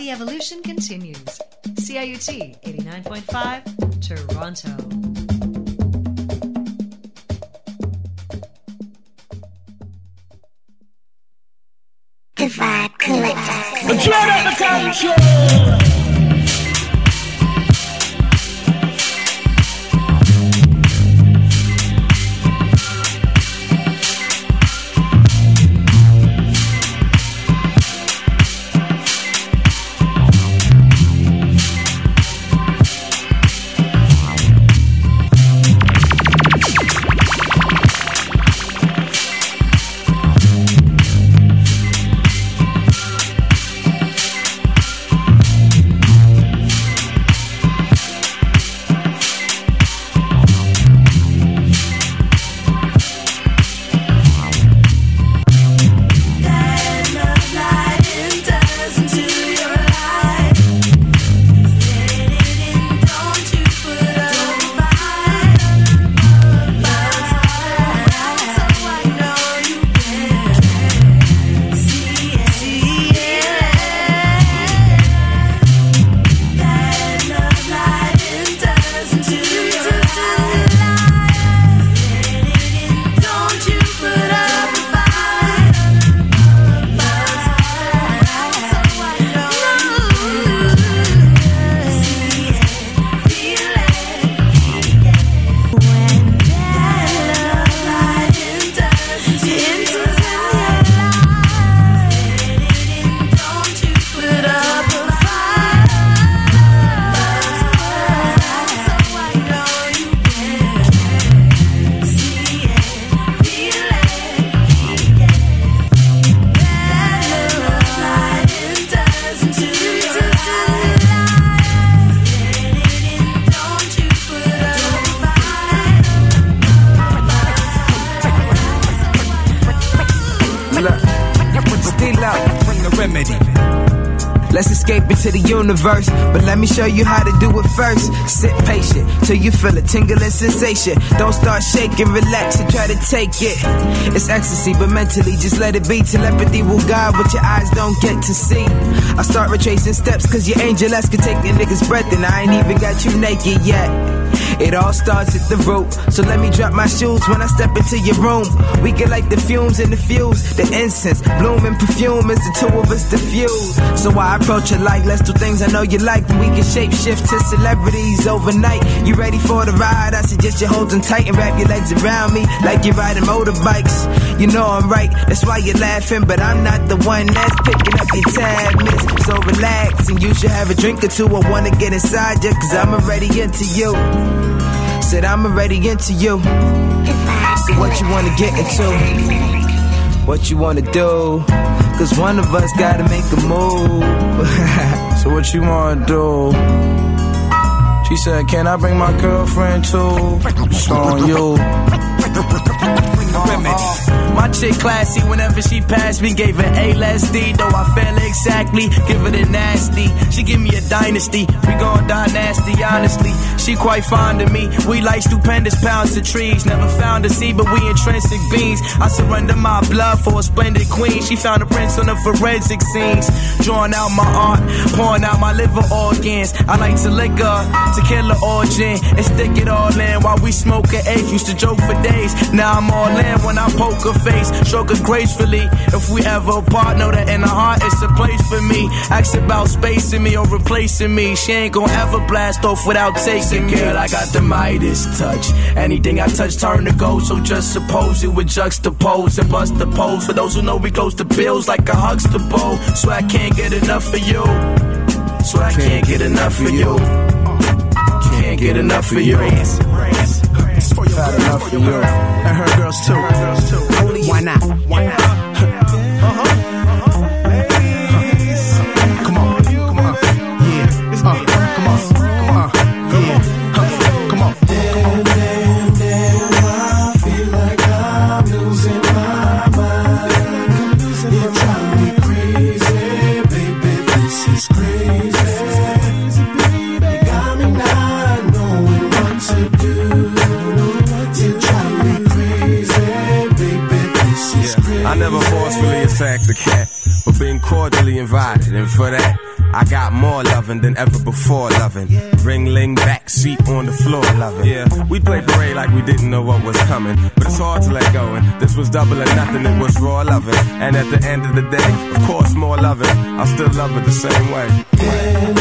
The evolution continues. CIUT 89.5, Toronto. The Vibe Collective. Turn up the culture. Let's escape into the universe, but let me show you how to do it first. Sit patient till you feel a tingling sensation. Don't start shaking, relax and try to take it. It's ecstasy, but mentally just let it be. Telepathy will guide what your eyes don't get to see. I start retracing steps cause your angel-esque can take the nigga's breath, and I ain't even got you naked yet. It all starts at the root, so let me drop my shoes when I step into your room. We get like the fumes and the fuse, the incense, bloom and perfume as the two of us diffuse. So I approach it like, let's do things I know you like, and we can shape shift to celebrities overnight. You ready for the ride? I suggest you hold them tight and wrap your legs around me like you're riding motorbikes. You know I'm right, that's why you're laughing, but I'm not the one that's picking up your tab, miss. So relax, and you should have a drink or two. I wanna get inside you, cause I'm already into you. Said I'm already into you. So what you wanna get into? What you wanna do? Cause one of us gotta make a move. So what you wanna do? She said, can I bring my girlfriend too? It's on you. My chick classy, whenever she passed me, gave her A-less-D, though I feel exactly, give her the nasty. She give me a dynasty, we gon' die nasty, honestly. She quite fond of me, we like stupendous pounds of trees. Never found a seed, but we intrinsic beings. I surrender my blood for a splendid queen. She found a prince on the forensic scenes. Drawing out my art, pouring out my liver organs. I like to liquor, tequila or gin, and stick it all in while we smoke an eighth. Used to joke for days, now I'm all in when I poke her face, stroke her gracefully. If we ever part, know that in her heart it's a place for me. Ask about spacing me or replacing me. She ain't gon' ever blast off without taking me. Girl, I got the Midas touch. Anything I touch turn to gold, so just suppose it would juxtapose and bust the pose. For those who know we close to bills like a Huxtable. So I can't get enough of you. So I can't get enough of you. Can't get enough of you. Fat enough for you. And her girls too. Why not? Why not? Come on, come on. Yeah. Come on, come on. Yeah. Come on. Damn, I feel like I'm losing my mind. You're driving me crazy, baby. This is crazy. You got me not knowing what to do. I never forcefully attacked the cat, but been cordially invited, and for that I got more loving than ever before loving. Ring-ling, backseat on the floor loving. Yeah, we played parade like we didn't know what was coming, but it's hard to let go, and this was double or nothing, it was raw loving. And at the end of the day, of course more loving, I still love it the same way. Damn,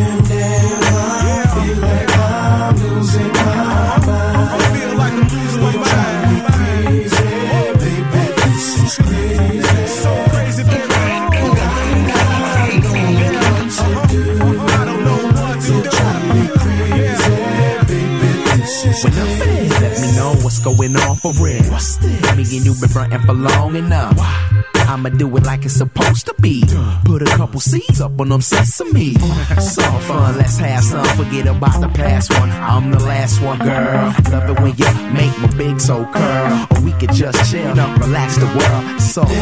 I feel like I'm losing my mind. I feel like I'm losing my mind. Crazy, baby, this is crazy. So crazy, baby. When I'm finished, let me know what's going on for real. Me and you been frontin' for long enough. I'ma do it like it's supposed to be. Put a couple seeds up on them sesame. So fun, let's have some. Forget about the past one. I'm the last one, girl. Love it when you make my big toe curl. Or we could just chill, relax the world. So I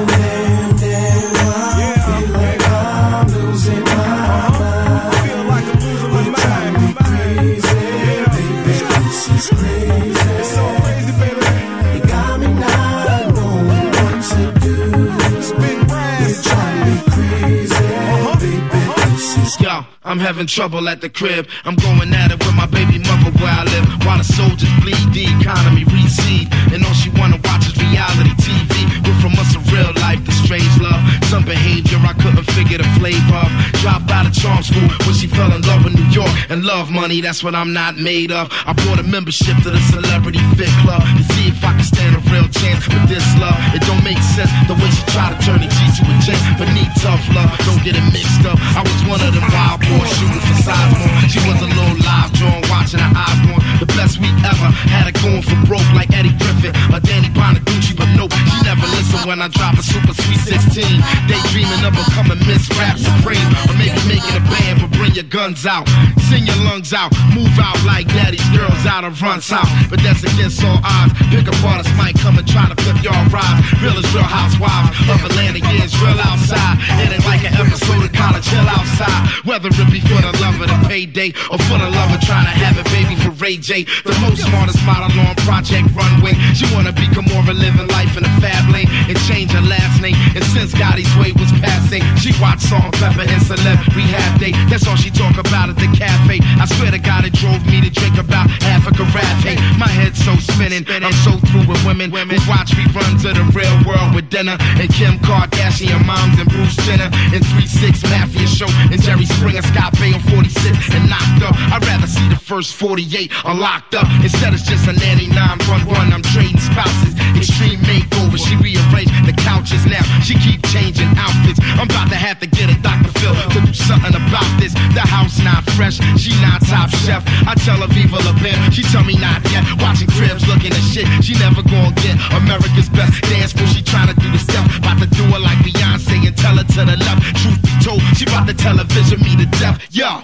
feel like I'm losing my mind. I feel like I'm losing my mind. Crazy, baby, this is crazy. It's so crazy, baby. You got me not knowing what to do. Spin brass. You drive me crazy, baby, this is Yo, I'm having trouble at the crib. I'm going at it with my baby mother where I live. While the soldiers bleed, the economy recede. And all she wanna watch is reality TV. We're from us a real life, the strange love. Some behavior I couldn't figure the flavor of. Dropped out of charm school when she fell in love with New York. And love money, that's what I'm not made of. I bought a membership to the Celebrity Fit Club to see if I can stand a real chance with this love. It don't make sense the way she try to turn a G to a J, but need tough love, don't get it mixed up. I was one of them wild boys shooting for size more. She was a little live drawn, watching her eyes more. The best we ever had her going for broke like Eddie Griffin or Danny Bonaducci, but nope, she never listened when I drop a super sweet 16. Daydreaming of becoming Miss Rap Supreme, or maybe making a band, but bring your guns out, sing your lungs out, move out like daddy's girls out of run south. But that's against all odds. Pick up artists might come and try to flip y'all ride. Real is real housewives of Atlanta, yeah, it's real outside. It ain't like an episode of College Hill outside. Whether it be for the love of the payday or for the lover trying to have a baby for Ray J. The most smartest model on Project Runway. She wanna become more of a living life in a fab lane and change her last name. And since Gotti's way was passing, she watched Salt and Pepper and Celeb Rehab Day. That's all she talk about at the cafe. I swear to God it drove me to drink about half a carafe. My head's so spinning, I'm so through with women who watch reruns of the real world with dinner and Kim Kardashian moms and Bruce Jenner and 3-6 Mafia Show and Jerry Springer, Scott Baio 46 and knocked up. I'd rather see the first 48 unlocked up instead it's just a nanny 911. I'm trading spouses, extreme makeover. She rearranged the couches now. She keep changing outfits. I'm about to have to get a Dr. Phil to do something about this. The house not fresh, she not top chef. I tell her Viva La Bam, she tell me not yet. Watching cribs, looking at shit, she never gonna get America's best dance fool. She trying to do the step, about to do it like Beyonce and tell her to the left. Truth be told, she about to television me to death. Yo.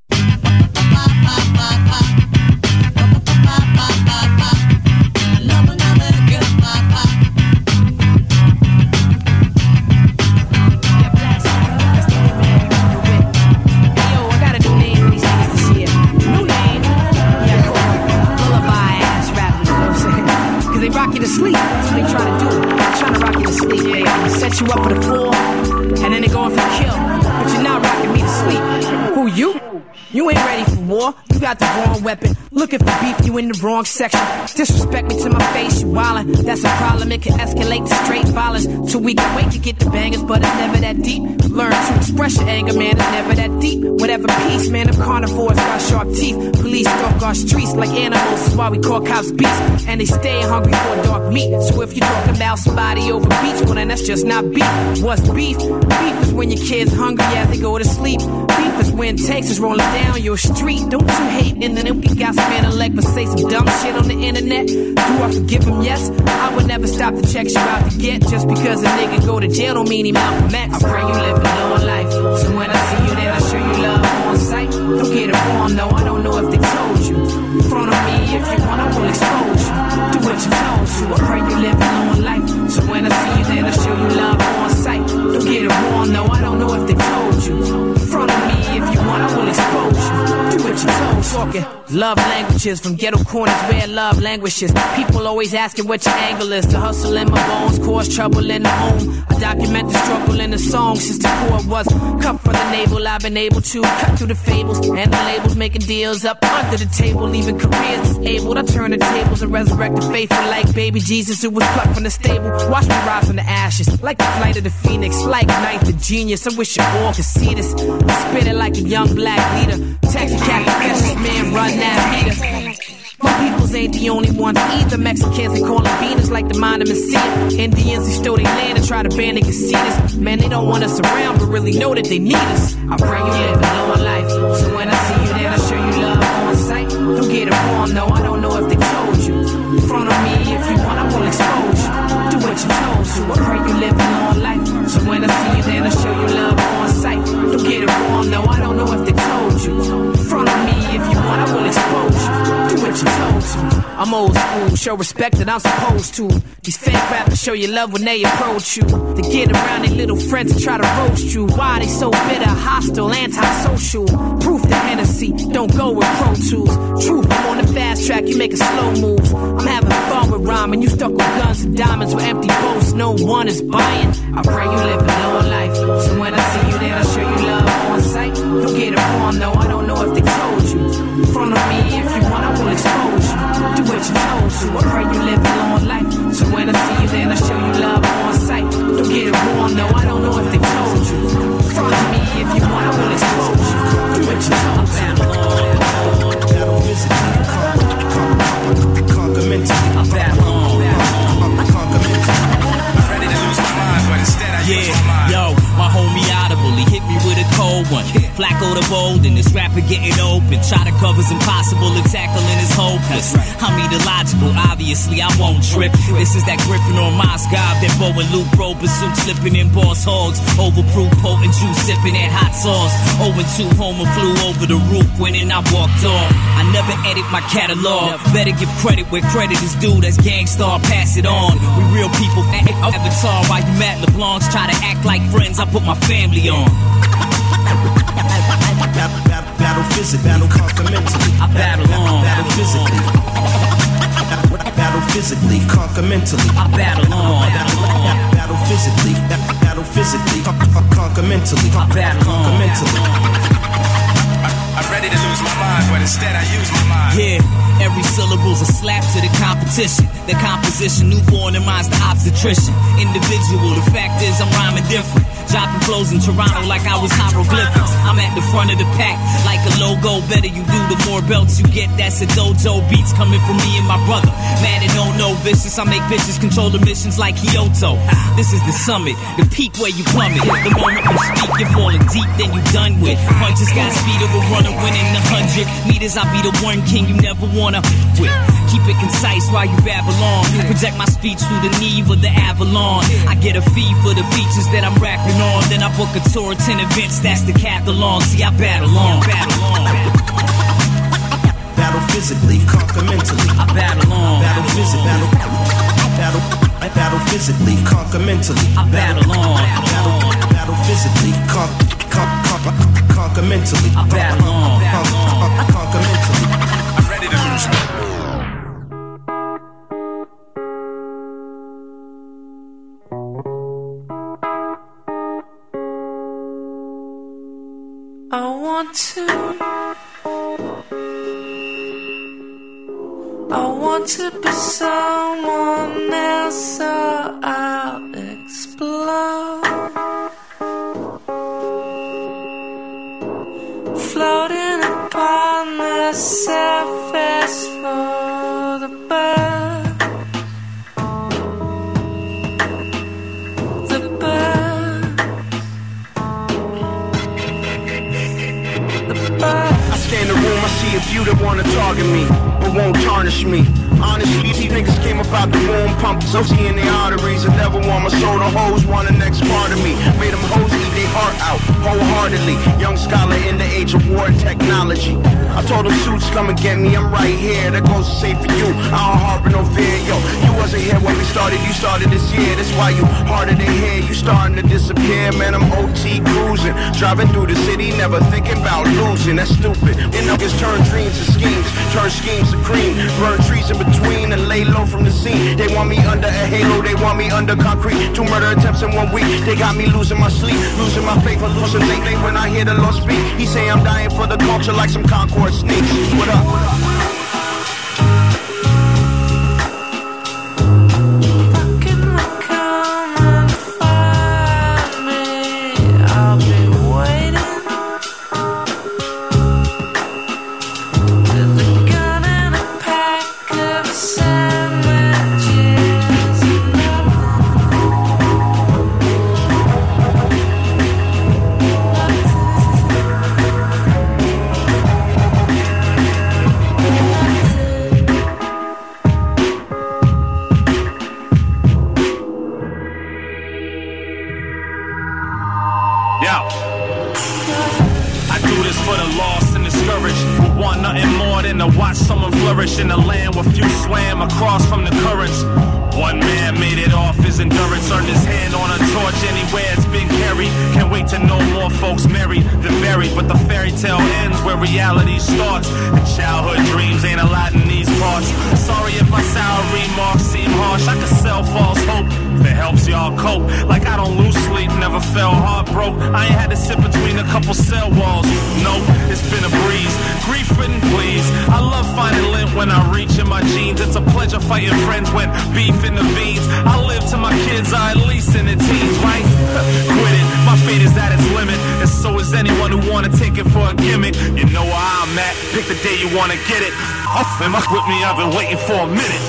Rock you to sleep, that's what they try to do. They're trying to rock you to sleep. They set you up for the fall, and then they going for the kill. But you're not rocking me to sleep. Who you? You ain't ready for war. You got the wrong weapon. Looking for beef, you in the wrong section. Disrespect me to my face, you wildin'. That's a problem, it can escalate to straight violence. Till we can wait to get the bangers, but it's never that deep. Learn to express your anger, man, it's never that deep. Whatever peace, man, them carnivores got sharp teeth. Police stalk our streets like animals, that's why we call cops beasts. And they stay hungry for dark meat. So if you're talking about somebody over beats, well then that's just not beef. What's beef? Beef is when your kid's hungry as they go to sleep. Beef is when Texas rolling down your street. Don't you hate and then we got some intellect but say some dumb shit on the internet? Do I forgive him? Yes. I would never stop the checks you out to get. Just because a nigga go to jail don't mean he Malcolm X. I pray you live a long life, so when I see you then I show you love on sight. Don't get it wrong, no, I don't know if they told you. In front of me, if you want, I will expose you. Do what you told to. I pray you live a long life, so when I see you then I show you love on sight. Don't get it wrong, no, I don't know if they told you. In front of me, if you want, I will expose you. Do what you told to. talking love languages from ghetto corners where love languishes. People always asking what your angle is. The hustle in my bones cause trouble in the home. I document the struggle in the song since the core was cut from the navel. I've been able to cut through the fables and the labels, making deals up under the table, leaving careers disabled. I turn the tables and resurrect the faithful like baby Jesus who was plucked from the stable. Watch me rise from the ashes like the flight of the phoenix, like Night the Genius. I wish you all could see this. I spit it like a young black leader. Taxi cab confessions, man, run that meter. My peoples ain't the only ones either. Mexicans they call them beaners like the Monument. Indians they stole their land and try to ban they casitas. Man, they don't want us around but really know that they need us. I pray you live a long life, so when I see you then I show you love on sight. Don't get it wrong, no, I don't know if they told you. In front of me if you want, I will expose you. Do what you're told to. I pray you live a long life, so when I see you then I show you love on sight. Don't get it wrong, no, I don't know if they told you. In front of me if you want, I will expose you. Do what you're told to. I'm old school, show respect that I'm supposed to. These fake rappers show you love when they approach you. They get around their little friends and try to roast you. Why they so bitter, hostile, antisocial? Proof the Hennessy, don't go with Pro Tools. Truth, I'm on the fast track, you making slow moves. I'm having fun with rhyming, you stuck with guns and diamonds with empty boats, no one is buying. I pray you live a long life, so when I see you then I show you love on sight. Don't get it wrong, no, I don't know if they told you. In front of me if you want, I will expose you. Do what you're told to. I pray you live a long life, so when I see you then I show you love on sight. Don't get it wrong, no, I don't know if they told you. In front of me if you want, I will expose you. Do what you're told to. Battle physically, conquer mentally. I'm conquer mentally. I'm ready to lose my mind, but instead I use my mind. Yo, my homie Audible, he hit me with a cold one. Flacco the bold and this rapper getting open. Try to cover's impossible and tackling is hopeless. I'm illogical, obviously I won't trip. This is that Griffin or Moscow, that Bo and Luke Roper suit slipping in boss hogs. Overproof potent juice sipping that hot sauce. 0-2 homer flew over the roof when I walked off. I never edit my catalog. Better give credit where credit is due. That's Gangstar, pass it on. We real people, Avatar. While you Matt LeBlancs try to act like friends, I put my family on. Battle physically, battle conquer mentally. I battle on. Battle physically. Battle physically, conquer mentally. I battle on. Battle physically, battle physically, conquer mentally. I battle on. Conquer mentally. I'm ready to lose my mind, but instead I use my mind. Yeah, every syllable's a slap to the competition. The composition, newborn and mine's the obstetrician. Individual, the fact is I'm rhyming different. Dropping flows in Toronto like I was hieroglyphics. I'm at the front of the pack like a logo. Better you do, the more belts you get. That's a dojo. Beats coming from me and my brother. Mad and no vicious. I make bitches control the missions like Kyoto. This is the summit, the peak where you plummet. The moment you speak, you're falling deep, then you done with. Punches got speed of a runner winning 100 meters. I'll be the one king you never wanna quit. Keep it concise while you babble on. Project my speech through the Neve of the Avalon. I get a fee for the features that I'm rapping on. Then I book a tour, 10 events, that's the decathlon. See, I battle on. Battle physically, conquer mentally. I battle on. Battle physically, battle physically, conquer mentally. I battle on. Battle physically, conquer mentally. I battle on. Conquer mentally. I'm ready to lose my mind. I want to be someone else, so I'll explode. Floating upon the surface for the bird. The bird. The bird. I scan the room, I see a few that wanna target me, but won't tarnish me. Honestly, these niggas came about the womb, pumped Soci in their arteries. I never want my soul to hoes, want the next part of me. Made them hoes eat their heart out wholeheartedly. Young scholar in the age of war and technology. I told them suits, come and get me, I'm right here. That goes to say for you, I don't harbor no fear. Yo, you wasn't here when we started, you started this year. That's why you harder than here, you starting to disappear. Man, I'm OT cruising, driving through the city, never thinking about losing. That's stupid. And niggas turn dreams to schemes, turn schemes to cream, burn trees in between and lay low from the scene. They want me under a halo, they want me under concrete. 2 murder attempts in 1 week, they got me losing my sleep, losing my faith, hallucinating when I hear the Lord speak. He say I'm dying for the culture like some Concord sneaks. What up? In a land where few swam across from the currents. One man made it off his endurance, earned his hand on a torch anywhere it's been carried. Can't wait to know more folks married than buried, but the fairy tale ends where reality starts. And childhood dreams ain't a lot in these parts. Sorry if my sour remarks seem harsh. I could sell false hope if it helps y'all cope. Like I don't lose sleep, never fell heartbroken. I ain't had to sit between a couple cell walls. Nope, it's been a breeze. Grief-ridden, please. I love finding lint when I reach in my jeans. It's a pleasure fighting friends when beef in the veins. I live till my kids are at least in the teens, right? Quit it, my fate is at its limit. And so is anyone who wanna take it for a gimmick. You know where I'm at, pick the day you wanna get it. Off and with me, I've been waiting for a minute.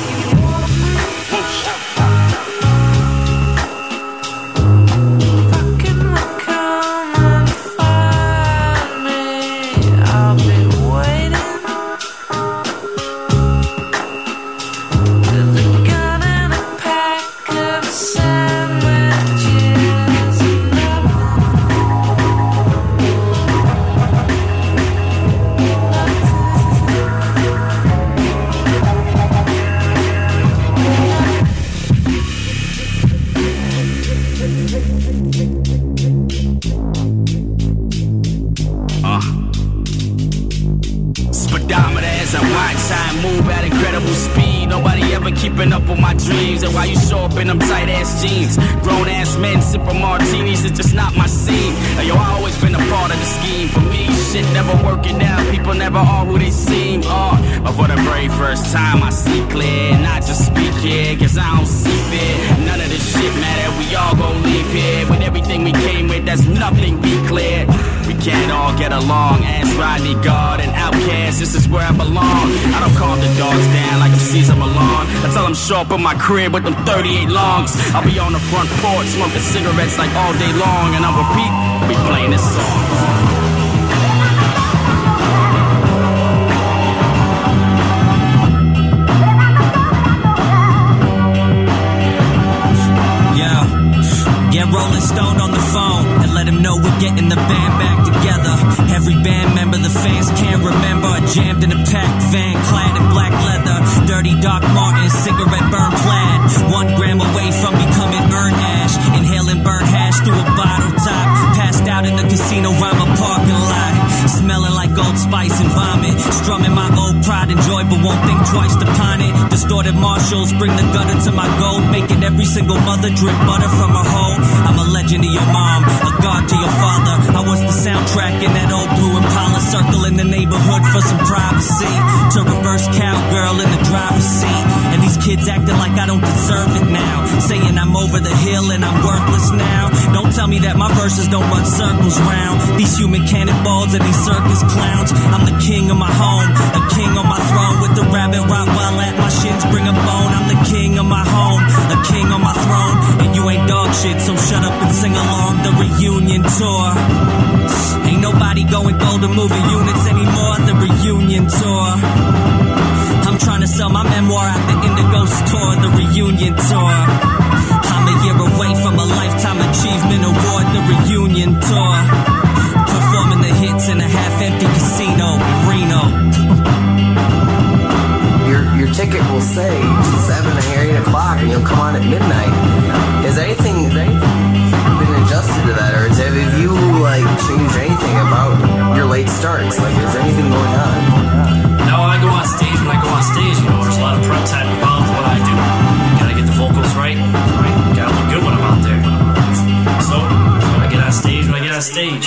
Keeping up with my dreams, and why you show up in them tight ass jeans? Grown ass men sipping martinis, it's just not my scene. Yo, I always been a part of the scheme. For me, shit never working out, people never are who they seem. But for the very first time, I see clear, not just speak here, cause I don't see fit. None of this shit matter, we all gon' leave here with everything we came with, there's nothing be clear. We can't all get along, ask Rodney, God, and Outkast, this is where I belong. I don't calm the dogs down like I'm Caesar Milan. I tell them show up in my crib with them 38 longs. I'll be on the front porch smoking cigarettes like all day long, and I'll repeat, be playing this song. Get Rolling Stone on the phone and let him know we're getting the band back together. Every band member the fans can't remember are jammed in a packed van, clad in black leather. Dirty Doc Martens, cigarette burn plaid. 1 gram away from becoming Earn Ash. Inhaling burnt hash through a bottle top. Passed out in the casino Rama parking lot. Smelling like Old Spice and vomit. Strumming my old pride and joy, but won't think twice to pawn it. Distorted Marshalls bring the gutter to my gold. Making every single mother drip butter from her hole. I'm a legend to your mom, a god to your father. I was the soundtrack in that old blue Impala, circling the neighborhood for some privacy. To reverse cowgirl in the driver's seat. And these kids acting like I don't deserve it now. Saying I'm over the hill and I'm worthless now. Don't tell me that my verses don't run circles round these human cannonballs and these circus clowns. I'm the king of my home, a king on my throne. With the rabbit Rottweiler at my shins, bring a bone. I'm the king of my home, a king on my throne. And you ain't dog shit, so shut up and sing along. The reunion tour. Ain't nobody going golden moving units anymore. The reunion tour. I'm trying to sell my memoir at the Indigo store. The reunion tour. I'm a year away from a lifetime achievement award. The reunion tour. say 7 or 8 o'clock and you'll come on at midnight. Has anything been adjusted to that, or have you like changed anything about your late starts? Like, is anything going on? No, I go on stage. When I go on stage, you know, there's a lot of prep time involved in what I do. Gotta get the vocals right. Gotta look good when I'm out there. So I get on stage when I get on stage.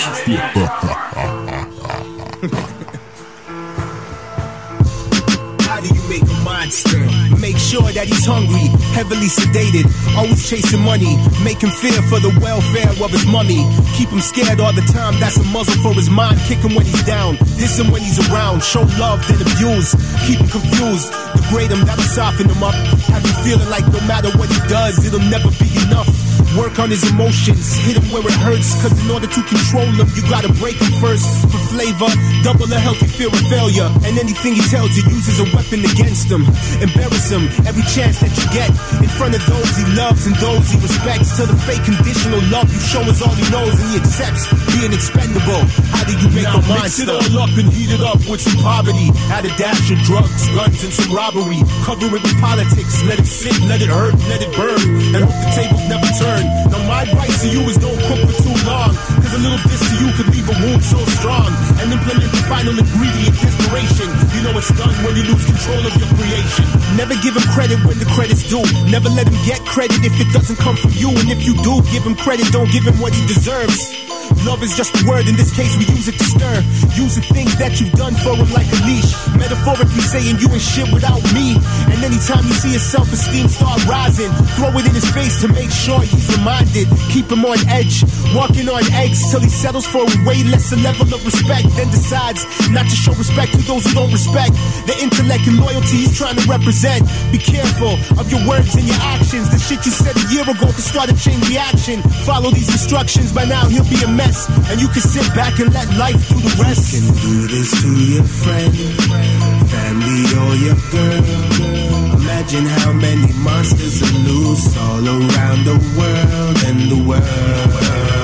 How do you make a monster? Make sure that he's hungry, heavily sedated, always chasing money, make him fear for the welfare of his mummy. Keep him scared all the time, that's a muzzle for his mind. Kick him when he's down, diss him when he's around. Show love, then abuse, keep him confused. Degrade him, that'll soften him up. Have him feeling like no matter what he does, it'll never be enough. Work on his emotions, hit him where it hurts, cause in order to control him, you gotta break him first. For flavor, double a healthy fear of failure. And anything he tells you, use as a weapon against him. Embarrass him every chance that you get, in front of those he loves and those he respects. Till the fake conditional love you show is all he knows, and he accepts being expendable. How do you make a monster? Mix it all up and heat it up with some poverty. Add a dash of drugs, guns, and some robbery. Cover it with politics, let it sit, let it hurt, let it burn, and hope the tables never turn. Now my advice to you is don't cook for too long, cause a little diss to you could leave a wound so strong. And implement the final ingredient, desperation. You know it's done when you lose control of your creation. Never give him credit when the credit's due. Never let him get credit if it doesn't come from you. And if you do give him credit, don't give him what he deserves. Love is just a word, in this case we use it to stir. Use the things that you've done for him like a leash. Metaphorically saying you ain't shit without me. And anytime you see his self-esteem start rising, throw it in his face to make sure he's reminded. Keep him on edge, walking on eggs till he settles for a way lesser level of respect. Then decides not to show respect to those who don't respect the intellect and loyalty he's trying to represent. Be careful of your words and your actions. The shit you said a year ago can start a chain reaction. Follow these instructions, by now he'll be a mess, and you can sit back and let life do the rest. You can do this to your friend, family, or your girl. Imagine how many monsters are loose all around the world, and the world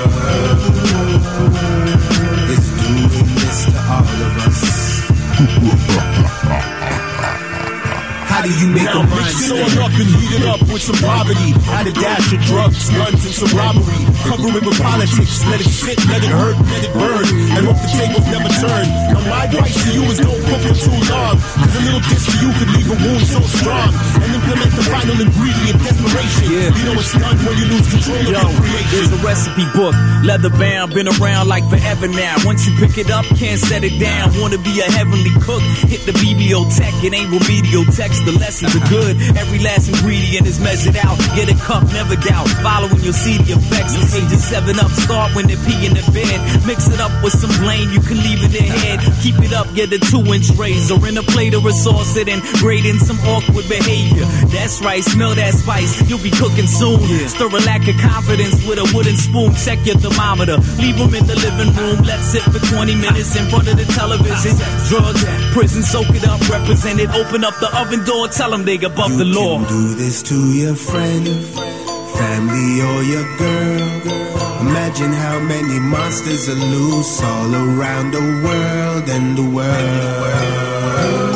is doing this to all of us. How do you make a monster? Mix it all up and heat it up with some poverty. Add a dash of drugs, guns, and some robbery. Cover it with politics. Let it sit, let it hurt, let it burn, and hope the tables never turn. Now my advice to you is don't cook for too long, cause a little diss to you could leave a wound so strong. And implement the final ingredient, desperation. You know it's done when you lose control of your creation. There's a recipe book, leather bound, been around like forever now. Once you pick it up, can't set it down. Wanna be a heavenly cook? Hit the bibliotech, it ain't remedial text. The lessons are good, every last ingredient is measured out. Get a cup, never doubt, following your CD effects. Ages 7 up, start when they're peeing in bed. Mix it up with some blame, you can leave in their head. Keep it up, get a 2-inch razor in a plate or a sauce it and grate in some awkward behavior. That's right, smell that spice, you'll be cooking soon. Stir a lack of confidence with a wooden spoon. Check your thermometer, leave them in the living room. Let's sit for 20 minutes in front of the television. Drugs, prison, soak it up, represent it. Open up the oven door, tell them they above the law. You can do this to your friend, family, or your girl. Imagine how many monsters are loose all around the world, and the world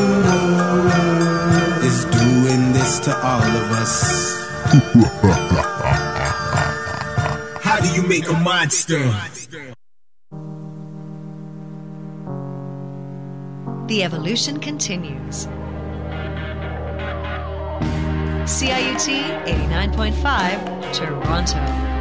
is doing this to all of us. How do you make a monster? The evolution continues. CIUT 89.5 Toronto.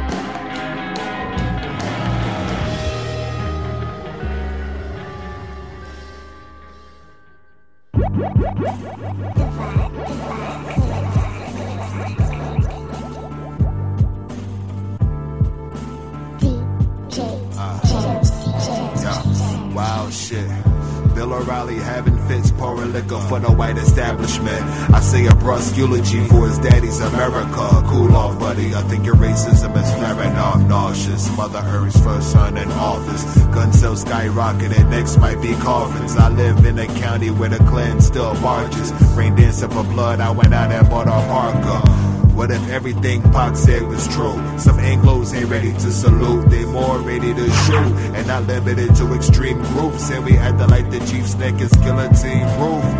Wow shit. Bill O'Reilly having fits, pouring liquor for the white establishment. I say a brusque eulogy for his daddy's America. Cool off, buddy, I think your racism is flaring off. Nauseous, Mother Earth's first son in office. Gun sales skyrocketed, next might be coffins. I live in a county where the Klan still marches. Rain dancing for blood, I went out and bought a Parker. What if everything Pac said was true? Some Anglos ain't ready to salute, they more ready to shoot. And not limited to extreme groups, and we acting like the Chiefs' neck is guillotine proof.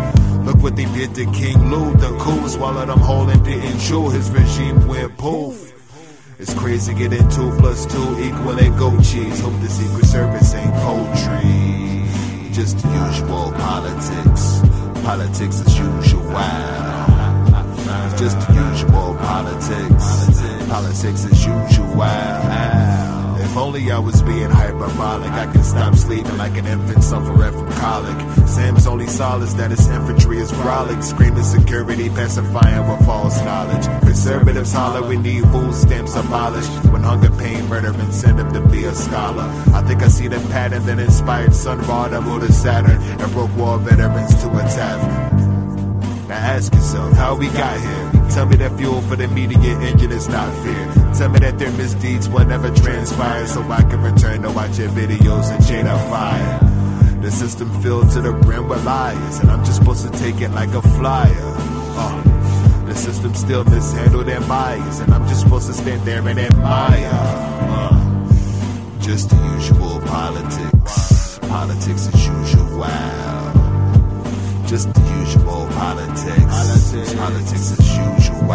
Look what they did to King Lou. The coup swallowed him whole and didn't chew. His regime went poof. It's crazy getting 2 + 2 equaling goat cheese. Hope the Secret Service ain't poultry. Just the usual politics. Politics as usual. Just the usual politics. Politics as usual. If only I was being hyperbolic, I could stop sleeping like an infant suffering from colic. Sam's only solace that his infantry is brolic, screaming security, pacifying with false knowledge. Conservatives holler we need food stamps abolished. When hunger, pain, murder, incentive to be a scholar. I think I see the pattern that inspired Sun Ra to move to Saturn and broke war veterans to a tavern. Now ask yourself, how we got here? Tell me that fuel for the media engine is not fear. Tell me that their misdeeds will never transpire, so I can return to watch your videos and Jada fire. The system filled to the brim with lies, and I'm just supposed to take it like a flyer. The system still mishandled their minds, and I'm just supposed to stand there and admire. Just the usual politics. Politics as usual. Just the usual politics. Politics as usual.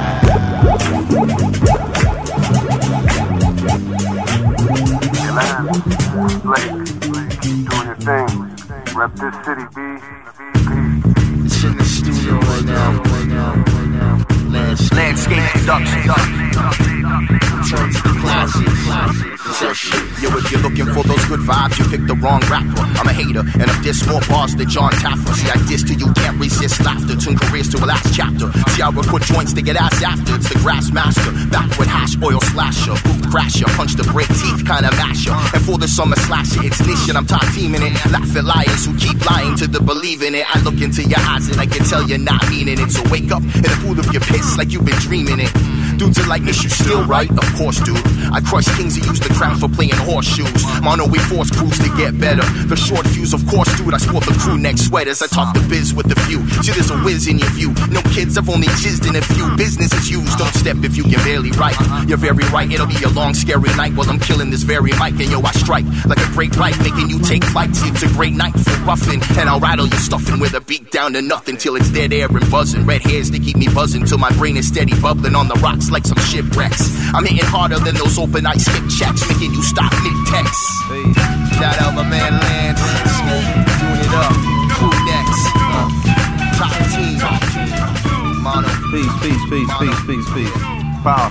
Hey man, Blake, doing your thing. Rep this city, B. It's in the studio right now. Landscape production. Return to the classics. Yo, if you're looking for those good vibes, you picked the wrong rapper. I'm a hater, and I diss more bars than John Taffer. See, I diss till you can't resist laughter. Tune careers to a last chapter. See, I record joints to get ass after. It's the grass master. Back with hash oil slasher. Boot crasher. Punch the break teeth, kinda masher. And for the summer slasher, it's niche and I'm top teaming it. Laugh at liars who keep lying to the believing it. I look into your eyes and I can tell you're not meaning it. So wake up in a pool of your piss like you've been dreaming it. Dudes are like, miss you still right? Of course, dude. I crush kings who use the crown for playing horseshoes. Mono, we force crews to get better. The short fuse, of course, dude. I sport the crew neck sweaters. I talk the biz with the few. See, there's a whiz in your view. No kids, I've only jizzed in a few. Business is used. Don't step if you can barely write. You're very right. It'll be a long, scary night while I'm killing this very mic. And yo, I strike like a great right, making you take flights. It's a great night for roughing. And I'll rattle your stuffing with a beat down to nothing till it's dead air and buzzing. Red hairs, they keep me buzzing till my brain is steady bubbling on the rocks like some shipwrecks. I'm hitting harder than those open eye skip checks, making you stop mid-text. Shout out my man Lance, doing it up, crew next, top team, mono. Peace. Power.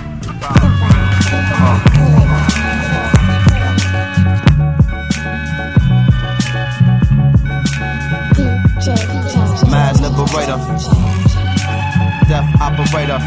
Mad liberator, death operator,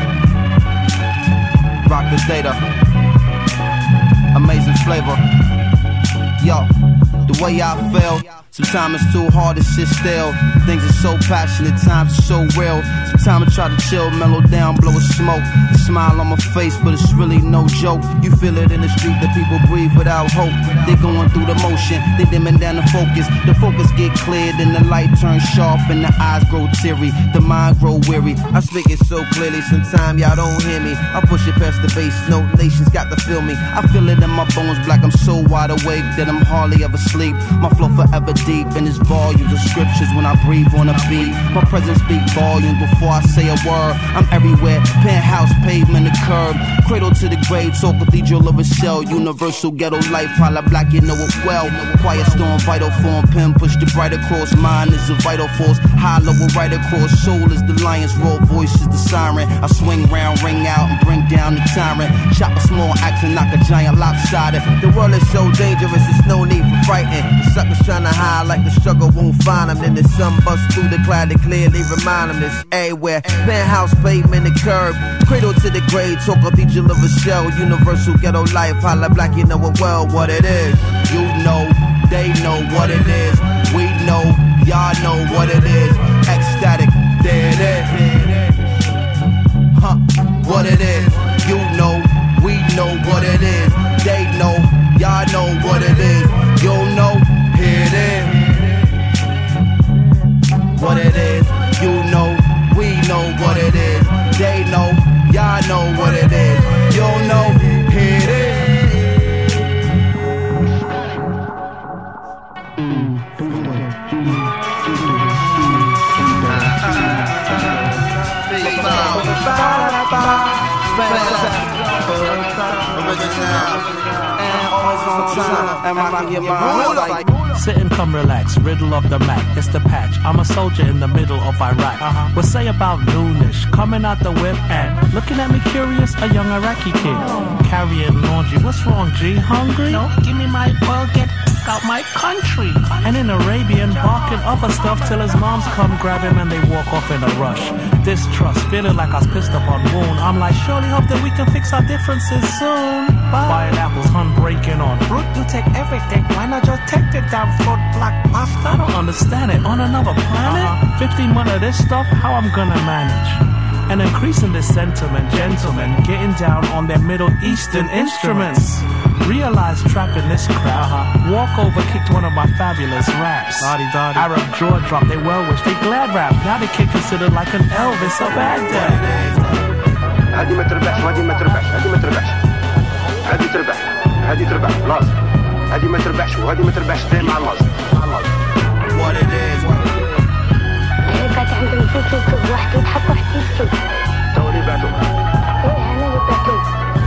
rock the data, amazing flavor. Yo, the way I feel, sometimes it's too hard to sit still. Things are so passionate, times are so real. Sometimes I try to chill, mellow down, blow a smoke. A smile on my face, but it's really no joke. You feel it in the street that people breathe without hope. They going through the motion, they dimming down the focus. The focus get cleared and the light turns sharp and the eyes grow teary, the mind grow weary. I speak it so clearly, sometimes y'all don't hear me. I push it past the bass note, nations got to feel me. I feel it in my bones, black, I'm so wide awake that I'm hardly ever sleep. My flow forever deep in its volumes of scriptures when I breathe on a beat. My presence speak volumes before I say a word. I'm everywhere, penthouse, pavement, the curb. Cradle to the grave, so cathedral of a shell. Universal ghetto life, holla black, you know it well. Quiet storm, vital form, pen push the bright across. Mind is a vital force, hollow right across. Soul is the lion's roar, voice is the siren. I swing round, ring out, and bring down the tyrant. Chop a small axe and knock a giant lopsided. The world is so dangerous, there's no need for frightened. The suckers trying to hide like the struggle won't find them. Then the sun busts through the cloud to clearly remind them it's everywhere. Penthouse, pavement, the curb. Cradle to the grave, talk cathedral of a shell. Universal ghetto life, holla black, you know it well what it is. You know, they know what it is. We know, y'all know what it is. Ecstatic, there it is. Huh, what it is. You know, we know what it is. They know, y'all know what it is. You'll know, here it is. What it is, you know, we know what it is. They know, y'all know what it is. You'll know, here it is. Sit and come relax, riddle of the Mac, it's the patch. I'm a soldier in the middle of Iraq. We'll say about noonish, coming out the whip and looking at me curious, a young Iraqi kid. Carrying laundry, what's wrong, G? Hungry? No, give me my oil, get out my country. And in Arabian, barking other stuff till his moms come grab him and they walk off in a rush. Distrust, feeling like I was pissed up on wound. I'm like, surely hope that we can fix our differences soon. Buying apples, breaking on fruit, you take everything. Why not just take the damn fruit, black pasta? I don't understand it. On another planet? 15 months of this stuff, how I'm gonna manage? And increasing this sentiment, gentlemen, getting down on their Middle Eastern instruments. Realize trapped in this crowd. Walk over, kicked one of my fabulous raps. Arab jaw drop, they well wish, they glad rap. Now they get considered like an Elvis of Baghdad. هذه ما تربحش وهذه ما تربحش هذه ما تربحش هذه تربح هذه تربح لازم هذه ما تربحش وهذه ما تربحش دايما مع اللازم What it is هيك عندهم فيك واحد يتحط واحد يسكت تو اللي بعتوك ايه انا اللي بعتوك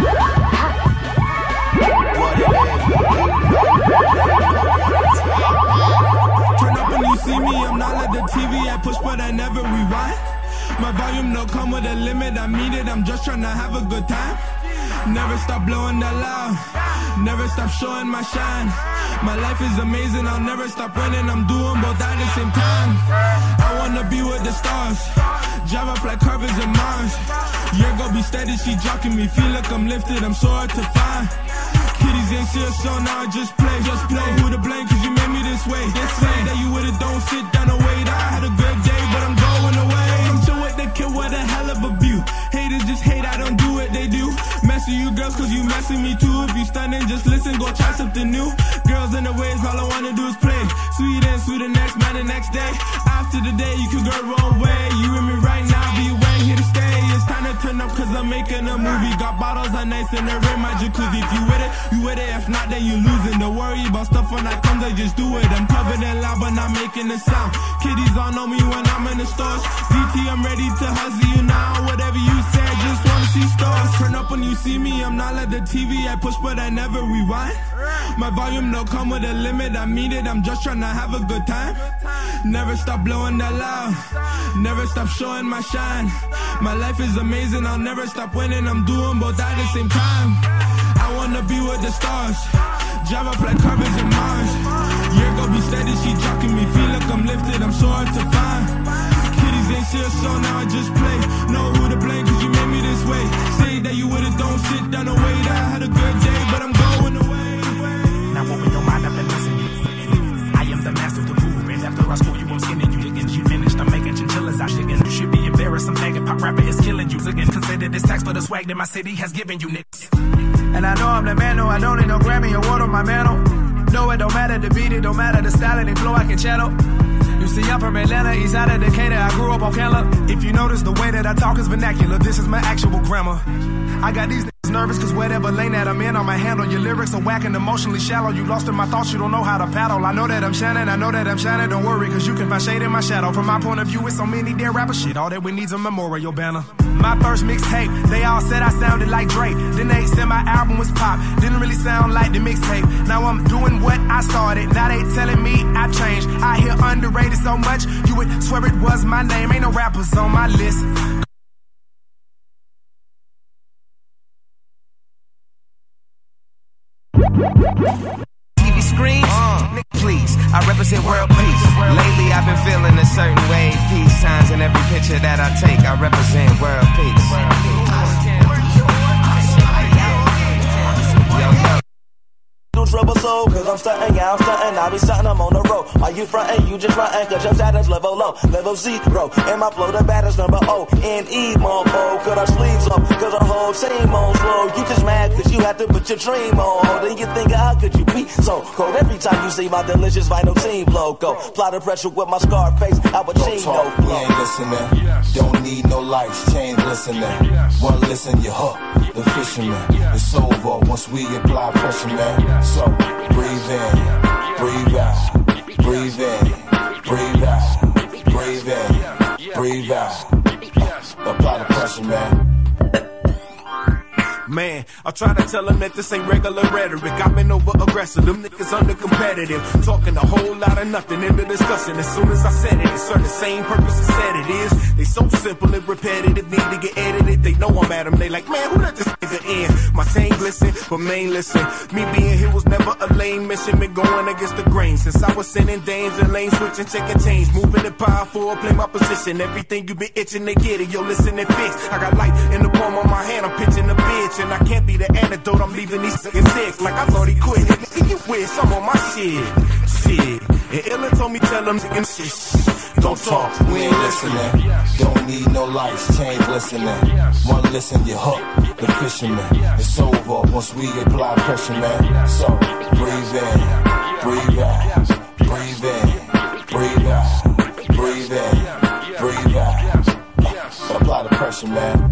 Turn up when you see me, I'm not like the TV I push but I never rewind. My volume no come with a limit, I mean it, I'm just trying to have a good time. Never stop blowing that loud, never stop showing my shine. My life is amazing, I'll never stop winning, I'm doing both at the same time. I wanna be with the stars, drive up like Curvers and Mars. You're gonna be steady, she jocking me, feel like I'm lifted, I'm so hard to find. Kitties ain't serious, so now I just play. Who to blame, cause you made me this way. They say that you would've, don't sit down and wait. I had a good day, but I'm going away. I'm chill with the kid, what a hell of a view. Haters just hate, I don't do what they do. Messing you girls, cause you messing me too. If you stunning, just listen, go try something new. Girls in the ways, all I wanna do is play. Sweet and sweet the next man, the next day. After the day, you could go the wrong way. You with me right now, but you ain't here to stay. It's time to turn up, cause I'm making a movie. Got bottles on ice and they're in my jacuzzi. If you with it, you with it. If not, then you losing. Don't worry about stuff when I come, they just do it. I'm covered in loud, but not making a sound. Kiddies all know me when I'm in the stores. DT, I'm ready to hustle you now. Whatever you say, just wanna see stars. Turn up when you see me, I'm not like the TV I push, but I never rewind. My volume no come with a limit, I mean it, I'm just trying to have a good time. Never stop blowing that loud, never stop showing my shine. My life is amazing, I'll never stop winning, I'm doing both at the same time. I wanna be with the stars, drive up like Curvers and Mars. You're gonna be steady, she jocking me, feel like I'm lifted, I'm so hard to find. Kitties ain't serious, so now I just play. Know who to blame, cause you made me this way. Say that you would've, don't sit down and wait. I had a good day, but I'm going away. Now open your mind up and listen. I am the master of the movement. After I school you, I'm skinning you. Again, you finished, I'm making chinchillas out chicken. You should be embarrassed, I'm thinking pop rapper is killing you. Again, consider this tax for the swag that my city has given you, niggas. And I know I'm the man, no, I don't need no Grammy or award on my mantle. No, it don't matter the beat, it don't matter the style and the flow I can channel. You see, I'm from Atlanta, east side of Decatur, I grew up on Candler. If you notice the way that I talk is vernacular, this is my actual grammar. I got these niggas nervous cause whatever lane that I'm in, I'ma handle. Your lyrics are whack and emotionally shallow. You lost in my thoughts, you don't know how to paddle. I know that I'm shining, I know that I'm shining, don't worry cause you can find shade in my shadow. From my point of view, it's so many dead rapper shit, all that we need's a memorial banner. My first mixtape, they all said I sounded like Drake. Then they said my album was pop, didn't really sound like the mixtape. Now I'm doing what I started, now they telling me I changed. I hear underrated so much, you would swear it was my name. Ain't no rappers on my list. TV screens, please, I represent world peace. Lately I've been feeling a certain way. Peace signs in every picture that I take. I represent world peace. No trouble soul, cause I'm stunting, yeah, I'm stunting, I be stunting, I'm on the road. Are you frontin'? You just frontin', cause your status level low, level 0. And my flow, the baddest number O-N-E, mofo. Cut our sleeves up, cause our whole team on slow. You just mad cause you had to put your dream on hold. And you think, how could you be so cold? Every time you see my delicious vinyl team logo. Apply the pressure with my scar face, Al Pacino flow. You ain't listening, don't need no lights, chain glistening. One listen, you hook, the fisherman. It's over once we apply pressure, man. So, breathe in, breathe out, breathe in, breathe out, breathe in, breathe out. Apply the pressure, man. I try to tell them that this ain't regular rhetoric. I've been over aggressive, them niggas under competitive. Talking a whole lot of nothing in the discussion. As soon as I said it served the same purpose as said it is. They so simple and repetitive, need to get edited. They know I'm at them, they like, man, who let this nigga in? My tank glisten, but main listen. Me being here was never a lame mission. Been going against the grain since I was sending dames and lane switching, checking change. Moving it powerful, play my position. Everything you been itching to get it, yo, listen and fix. I got light in the palm of my hand, I'm pitching a bitch. And I can't be the antidote, I'm leaving these niggas sick. Like I thought he quit, nigga, you wish I'm on my shit. And Illa told me tell them niggas shit. Don't talk, we ain't listening. Don't need no lights, change listening. One listen, you hook, the fisherman. It's over once we apply pressure, man. So breathe in, breathe out, breathe in, breathe out, breathe in, breathe out. Apply the pressure, man.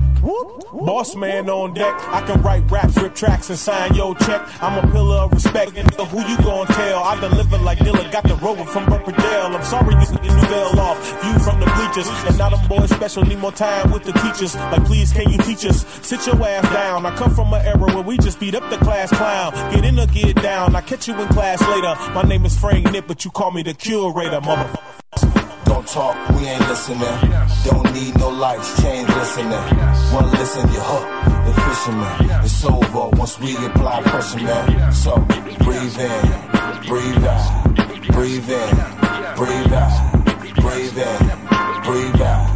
Boss man on deck, I can write raps, rip tracks, and sign your check. I'm a pillar of respect, and who you gon' tell? I deliver like Dilla, got the rover from Burperdale. I'm sorry these niggas fell off, view from the bleachers. And now them boys special, need more time with the teachers. Like please, can you teach us? Sit your ass down. I come from an era where we just beat up the class clown. Get in or get down, I catch you in class later. My name is Frank Nip, but you call me the curator, motherfucker. Don't talk, we ain't listening. Don't need no lights, change listening. One listen, you hook, the fisherman. It's over once we apply pressure, man. So breathe in, breathe out, breathe in, breathe out, breathe in, breathe out.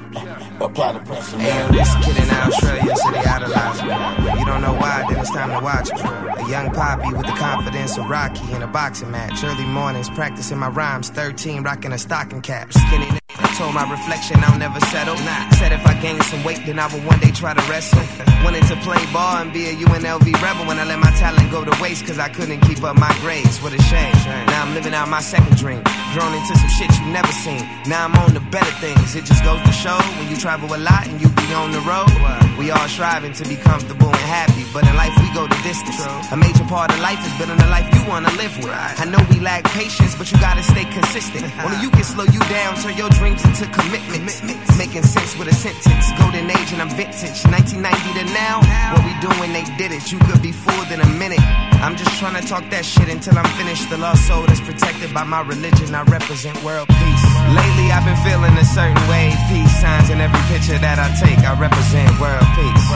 Apply the pressure, man. Hey, this kid in Australia, so they idolize me. You don't know why, then it's time to watch me. A young poppy with the confidence of Rocky in a boxing match. Early mornings, practicing my rhymes. 13, rocking a stocking cap. Skinny I told my reflection I'll never settle. Said if I gain some weight, then I will one day try to wrestle. Wanted to play ball and be a UNLV rebel when I let my talent go to waste, cause I couldn't keep up my grades. What a shame. Now I'm living out my second dream. Grown into some shit you never seen. Now I'm on to better things. It just goes to show when you travel a lot and you be on the road. We all striving to be comfortable and happy, but in life we go the distance. A major part of life is building the life you wanna live with. I know we lack patience, but you gotta stay consistent. Only you can slow you down, turn your dreams into commitments. Making sense with a sentence. Golden age and I'm vintage. 1990 to now, what we doing, they did it. You could be fooled in a minute. I'm just trying to talk that shit until I'm finished. The lost soul that's protected by my religion. I represent world peace. Lately I've been feeling a certain way. Peace signs in every picture that I take. I represent world peace.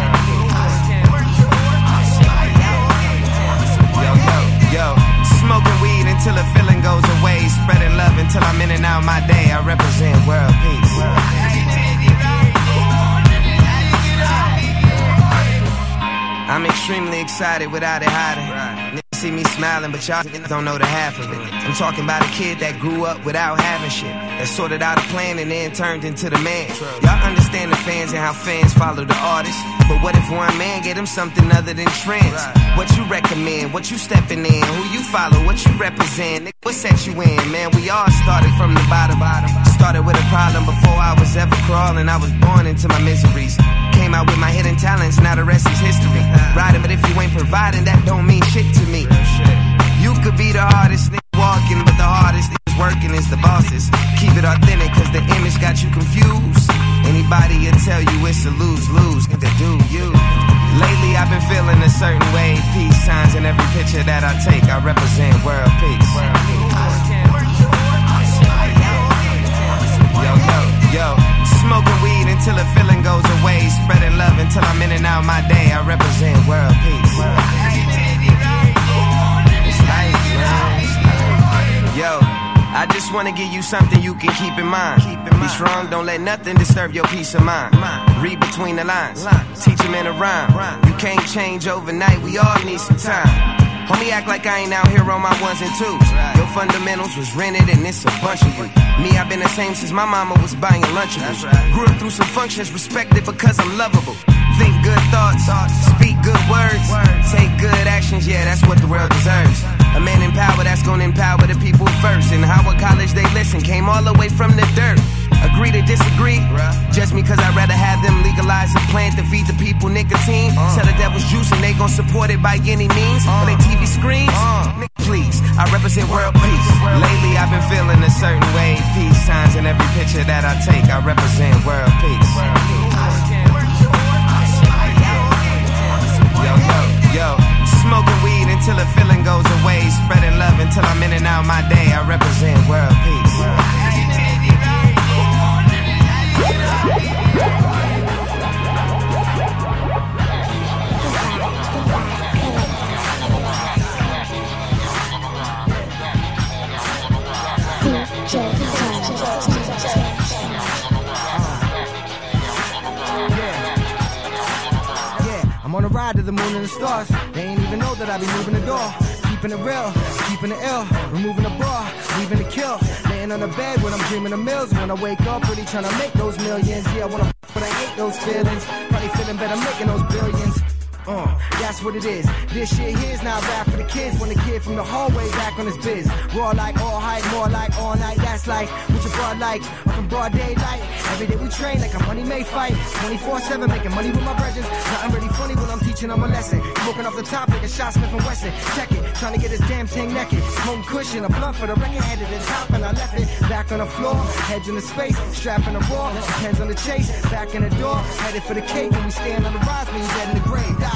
Yo, smoking weed until the feeling goes away. Spreading love until I'm in and out my day. I represent world peace. I'm extremely excited without it hiding. Niggas see me smiling, but y'all don't know the half of it. I'm talking about a kid that grew up without having shit, that sorted out a plan and then turned into the man. Y'all understand the fans and how fans follow the artist, but what if one man gave them something other than trends? What you recommend, what you stepping in, who you follow, what you represent, what set you in? Man, we all started from the bottom. Started with a problem before I was ever crawling. I was born into my miseries. Came out with my hidden talents, now the rest is history. Riding, but if you ain't providing, that don't mean shit to me. You could be the hardest nigga walking, but the hardest is working is the bosses. Keep it authentic, cause the image got you confused. Anybody will tell you it's a lose-lose, nigga, do you. Lately I've been feeling a certain way. Peace signs in every picture that I take. I represent world peace. Yo, smoking weed until the feeling goes away. Spreading love until I'm in and out my day. I represent world peace. It's life, man. Yo, I just wanna give you something you can keep in mind. Be strong, don't let nothing disturb your peace of mind. Read between the lines, teach them in a rhyme. You can't change overnight, we all need some time. Homie, act like I ain't out here on my ones and twos. Your fundamentals was rented and it's a bunch of you. Me, I've been the same since my mama was buying Lunchables. Grew up through some functions, respected because I'm lovable. Think good thoughts, speak good words, take good actions, yeah, that's what the world deserves. A man in power that's gonna empower the people first. In Howard College they listen, came all the way from the dirt. Agree to disagree, just me cause I'd rather have them legalize a plant to feed the people nicotine. Sell the devil's juice and they gon' support it by any means. On they TV screens, nigga please, I represent world peace. Lately I've been feeling a certain way. Peace signs in every picture that I take. I represent world peace. Yo, smoking weed until the feeling goes away. Spreading love until I'm in and out my day. I represent world peace. I'm on a ride to the moon and the stars. They ain't even know that I be moving the door. Keeping it real, keeping it ill. Removing the bar, leaving the kill. Laying on the bed when I'm dreaming of mills. When I wake up, really trying to make those millions. Yeah, I wanna but I hate those feelings. Probably feeling better making those billions. That's what it is. This shit here's not rap for the kids. When the kid from the hallway back on his biz. Raw like all hype, more like all night. That's like what your broad like. Up in broad daylight. Every day we train like a money made fight. 24/7 making money with my brethren. Nothing really funny when I'm teaching them a lesson. Smoking off the top like a shot Smith and Wesson. Check it, trying to get his damn thing naked. Home cushion, a blunt for the record. Headed to the top and I left it back on the floor. Heads in the space, strapping the raw. Hands on the chase, back in the door. Headed for the cake and we stand on the rise when he's dead in the grave. Die.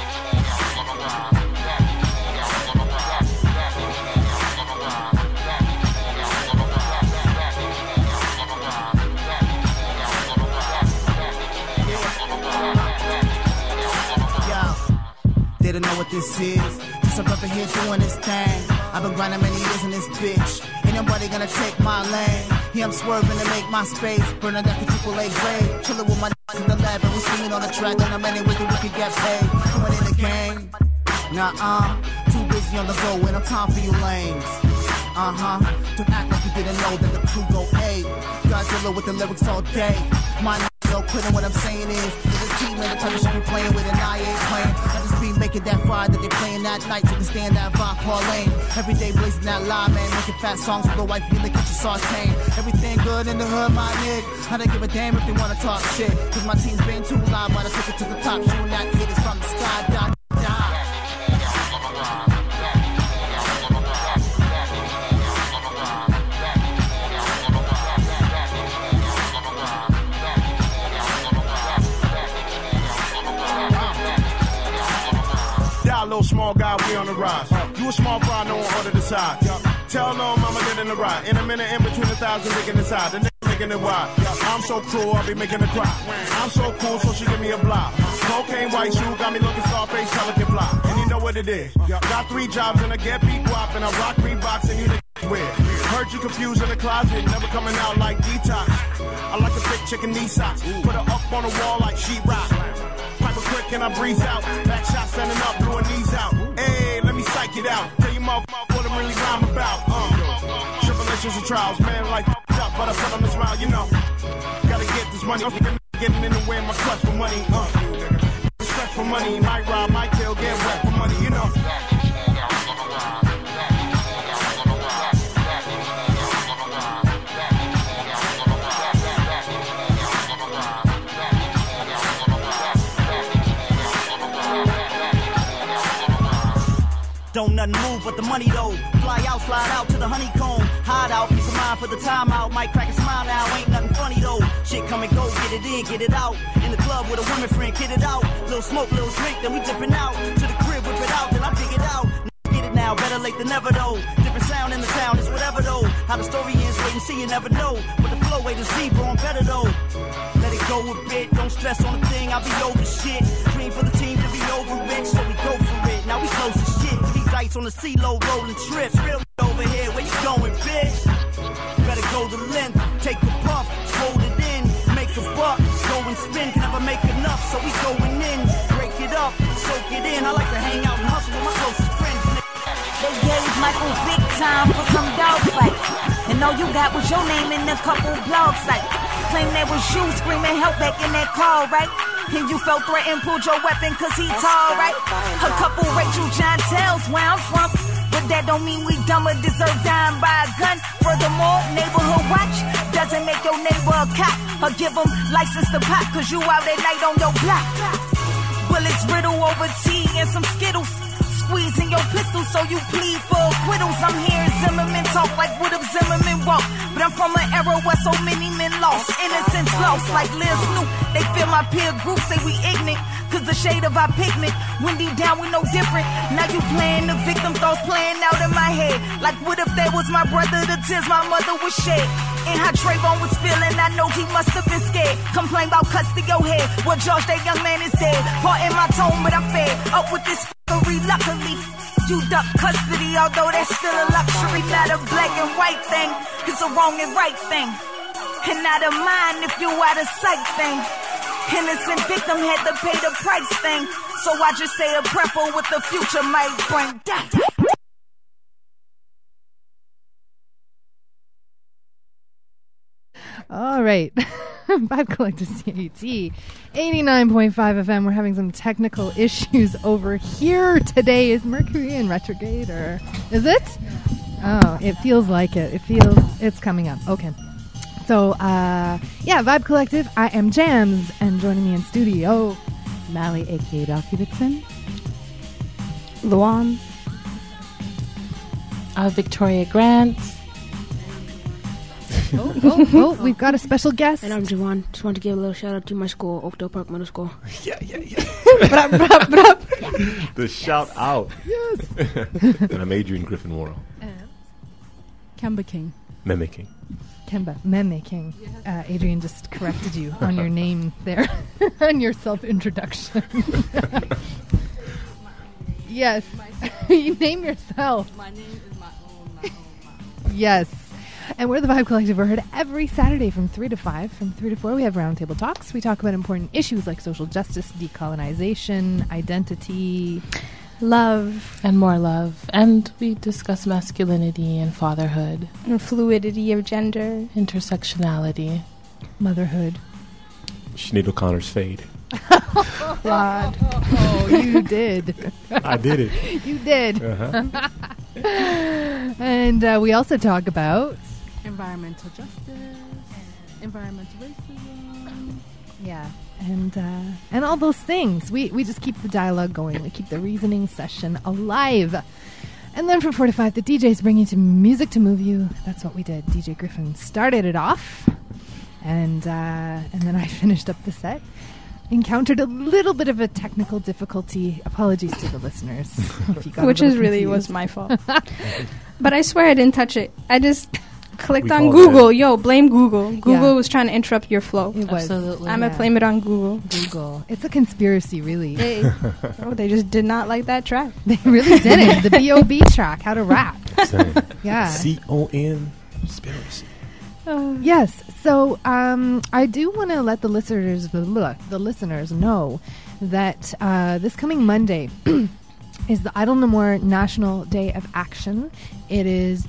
They don't know what this is. Just a brother here doing his thing. I've been grinding many years in this bitch. Ain't nobody gonna take my lane. Here I'm swerving to make my space. Burning that triple A grade. Chilling with my in the lab and we swinging on the track. And I'm any way that we could get paid. Coming in the game. Too busy on the go. Ain't no time for you lames. Don't act like you didn't know that the crew go A. Godzilla with the lyrics all day. My no quitting, what I'm saying is there's a team in the time you should be playing with and I ain't playing. I just be making that fire that they playing that night so they can stand that vibe parlay. Every day blazing that line, man, making fat songs with the wife in the kitchen sauteing. Everything good in the hood, my nigga. I don't give a damn if they wanna talk shit. Cause my team's been too loud, but I took it to the top, shooting that hitters from the sky. Die. Little small guy, we on the rise. You a small fry, no one order the side. Tell no mama get in the ride. In a minute, in between 1,000, digging inside. The nigga making it wide. I'm so cruel, I'll be making her cry. I'm so cool, so she give me a block. Cocaine, white shoe, got me looking Scarface, Pelican fly. And you know what it is. Got 3 jobs and I get beat guap and I rock Reeboks and you niggas weird. Heard you confused in the closet, never coming out like detox. I like a thick chicken knee socks. Put her up on the wall like sheetrock. Piper quick and I breeze out. Back shot standing up, blew her knees out. Hey, let me psych it out. Tell you motherfucker what I'm really rhyme about. Tribulations and trials, man, like up, but I put on the smile, you know. Gotta get this money. I'm getting in the way of my quest for money. Respect for money, might rob, might kill, get wet for money, you know. Don't nothing move but the money though. Fly out, slide out to the honeycomb. Hide out, peace of mind for the timeout. Might crack a smile now, ain't nothing funny though. Shit come and go, get it in, get it out. In the club with a woman friend, get it out. Little smoke, little drink, then we dipping out. To the crib, whip it out, then I dig it out. Get it now, better late than never though. Different sound in the town, it's whatever though. How the story is, wait and see, you never know. But the flow, wait and see, bro, I'm better though. Let it go a bit, don't stress on the thing, I'll be over shit. Dream for the team to be over rich, so we go for it. Now we close as shit. Dice on the CeeLo rolling trips. Real over here, where you going, bitch? Better go the length, take a puff, hold it in, make a buck, go and spin, can never make enough, so we going in, break it up, soak it in. I like to hang out and hustle with my closest friends. They gave Michael big time for some dog fights, and all you got was your name in a couple blog sites. Claim that was you screaming help back in that call, right? And you felt threatened, pulled your weapon cause he tall, right? A couple Rachel John tells where I'm from, but that don't mean we dumb or deserve dying by a gun. Furthermore, neighborhood watch doesn't make your neighbor a cop or give him license to pop cause you out at night on your block. Bullets riddle over tea and some Skittles, squeezing your pistol so you plead for acquittals. I'm hearing Zimmerman talk like what if Zimmerman walk, but I'm Coming from an era where so many men lost, innocence lost like Lil Snoop. They feel my peer group say we ignorant, cause the shade of our pigment. When deep down we no different. Now you playing the victim, thoughts playing out in my head. Like what if that was my brother, the tears my mother would shed. And how Trayvon was feeling, I know he must have been scared. Complain about cuts to your head, well George, that young man is dead. Part in my tone, but I'm fed up with this f***ery. Luckily, you duck custody, although that's still a luxury. Not a black and white thing, it's a wrong and right thing. And not a mine if you out of sight thing. Innocent victim had to pay the price thing. So I just say a prayer for what the future might bring. All right. Vibe Collective CAT 89.5 FM. We're having some technical issues over here today. Is Mercury in retrograde or is it? Oh, it feels like it. It's coming up. Okay. So, Vibe Collective. I am Jams, and joining me in studio, Mally, aka Doc Hubitson, Luan, Victoria Grant. We've got a special guest. And I'm Javon. Just want to give a little shout out to my school, Oakdale Park Middle School. Yeah. The shout out. Yes. And I'm Adrian Griffin Worrell. Kemba King. Meme King. Kemba, Meme King. Adrian just corrected you on your name there, on your self-introduction. Yes. You name yourself. My name is my own. Yes. And we're the Vibe Collective. We're heard every Saturday from 3 to 5. From 3 to 4, we have roundtable talks. We talk about important issues like social justice, decolonization, identity, love. And more love. And we discuss masculinity and fatherhood. And fluidity of gender. Intersectionality. Motherhood. Sinead O'Connor's fade. God. Oh, you did. I did it. You did. Uh-huh. And we also talk about environmental justice, environmental racism. Yeah. And all those things. We just keep the dialogue going. We keep the reasoning session alive. And then from 4 to 5, the DJs bring you to music to move you. That's what we did. DJ Griffin started it off. And then I finished up the set. Encountered a little bit of a technical difficulty. Apologies to the listeners. If you got Which is really was my fault. But I swear I didn't touch it. I just clicked on Google. Yo, blame Google. Google was trying to interrupt your flow. It was. Absolutely. I'm going to blame it on Google. It's a conspiracy, really. They just did not like that track. They really didn't. The B.O.B. track, How to Rap. Yeah. C-O-N-spiracy. Yes. So I do want to let the listeners know that this coming Monday is the Idle No More National Day of Action. It is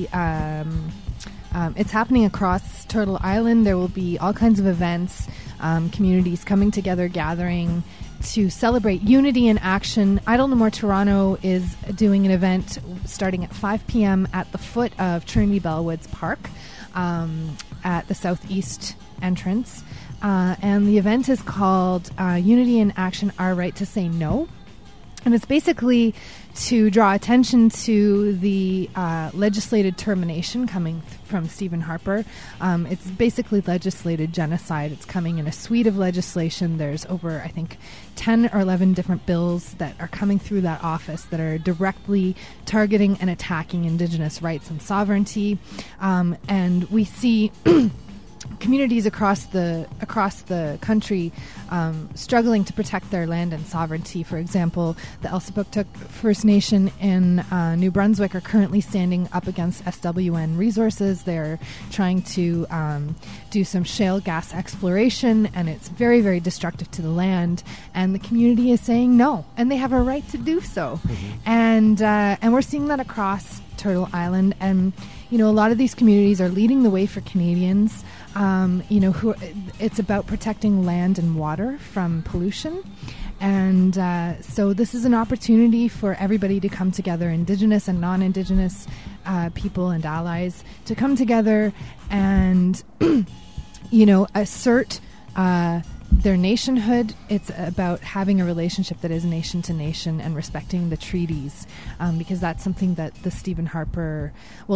it's happening across Turtle Island. There will be all kinds of events, communities coming together, gathering to celebrate unity and action. Idle No More Toronto is doing an event starting at 5 p.m. at the foot of Trinity Bellwoods Park. At the southeast entrance. And the event is called Unity in Action, Our Right to Say No. And it's basically to draw attention to the legislated termination coming from Stephen Harper. It's basically legislated genocide. It's coming in a suite of legislation. There's over, I think, 10 or 11 different bills that are coming through that office that are directly targeting and attacking Indigenous rights and sovereignty. And we see communities across the country struggling to protect their land and sovereignty. For example, the Elsipogtog First Nation in New Brunswick are currently standing up against SWN Resources. They're trying to do some shale gas exploration, and it's very, very destructive to the land. And the community is saying no, and they have a right to do so. Mm-hmm. And we're seeing that across Turtle Island. And a lot of these communities are leading the way for Canadians. It's about protecting land and water from pollution. And so this is an opportunity for everybody to come together, Indigenous and non-Indigenous people and allies, to come together and, assert their nationhood. It's about having a relationship that is nation to nation and respecting the treaties, because that's something that the Stephen Harper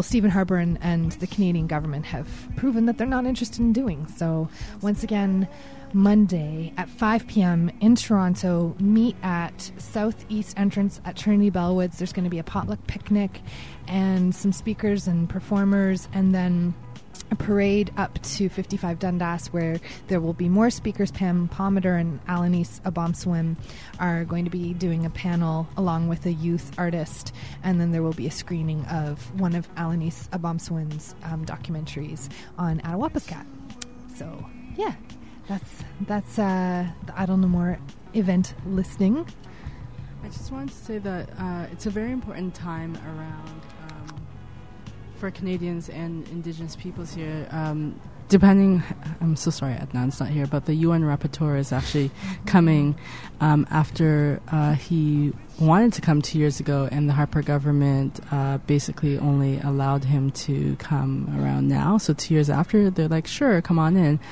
and the Canadian government have proven that they're not interested in doing. So once again, Monday at 5 p.m. in Toronto, meet at southeast entrance at Trinity Bellwoods. There's going to be a potluck picnic and some speakers and performers, and then a parade up to 55 Dundas, where there will be more speakers. Pam Palmater and Alanis Abomswim are going to be doing a panel along with a youth artist, and then there will be a screening of one of Alanis Abomswim's documentaries on Attawapiskat. So, yeah, that's the Idle No More event listing. I just wanted to say that it's a very important time around for Canadians and Indigenous peoples here. I'm so sorry Adnan's not here, but the UN rapporteur is actually coming after he wanted to come 2 years ago, and the Harper government basically only allowed him to come around now. So 2 years after, they're like, sure, come on in.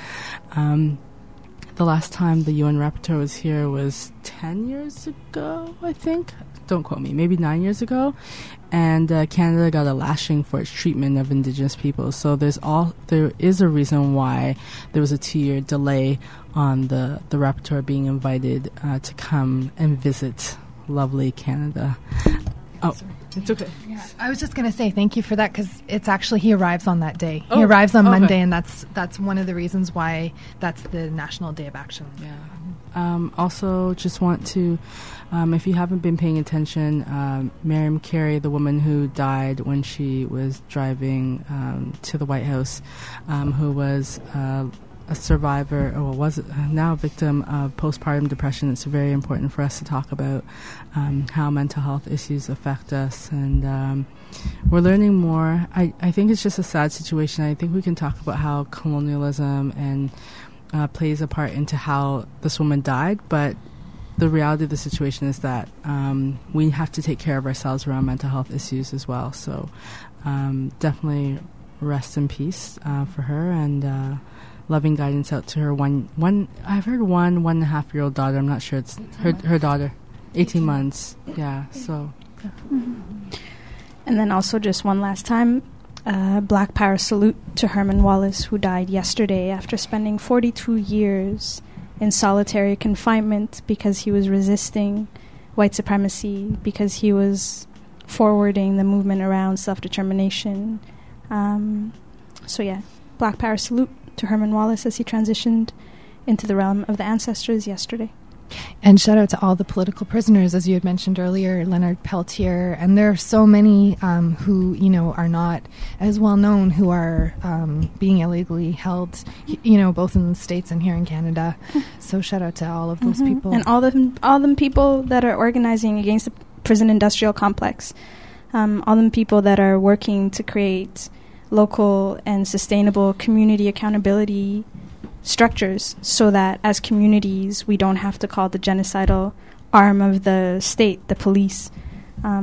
The last time the UN rapporteur was here was 10 years ago, I think. Don't quote me, maybe 9 years ago. And Canada got a lashing for its treatment of Indigenous people. So there is a reason why there was a 2-year delay on the rapporteur being invited to come and visit lovely Canada. Oh, sorry. It's okay. Yeah, I was just going to say thank you for that, because it's actually, he arrives on that day. He arrives on Monday, and that's one of the reasons why that's the National Day of Action. Yeah. Also, just want to, if you haven't been paying attention, Miriam Carey, the woman who died when she was driving to the White House, who was a survivor, or was now a victim of postpartum depression. It's very important for us to talk about how mental health issues affect us, and we're learning more. I think it's just a sad situation. I think we can talk about how colonialism and plays a part into how this woman died, but the reality of the situation is that we have to take care of ourselves around mental health issues as well. So definitely rest in peace for her, and loving guidance out to her I've heard 1.5-year-old daughter. I'm not sure it's her daughter. 18 months. Yeah. So. Yeah. Mm-hmm. And then also just one last time, Black Power salute to Herman Wallace, who died yesterday after spending 42 years in solitary confinement because he was resisting white supremacy, because he was forwarding the movement around self-determination. So yeah, Black Power salute to Herman Wallace as he transitioned into the realm of the ancestors yesterday. And shout out to all the political prisoners, as you had mentioned earlier, Leonard Peltier, and there are so many who, are not as well known, who are being illegally held, both in the States and here in Canada. So shout out to all of those people. And all them people that are organizing against the prison industrial complex, all them people that are working to create local and sustainable community accountability structures, so that as communities we don't have to call the genocidal arm of the state, the police,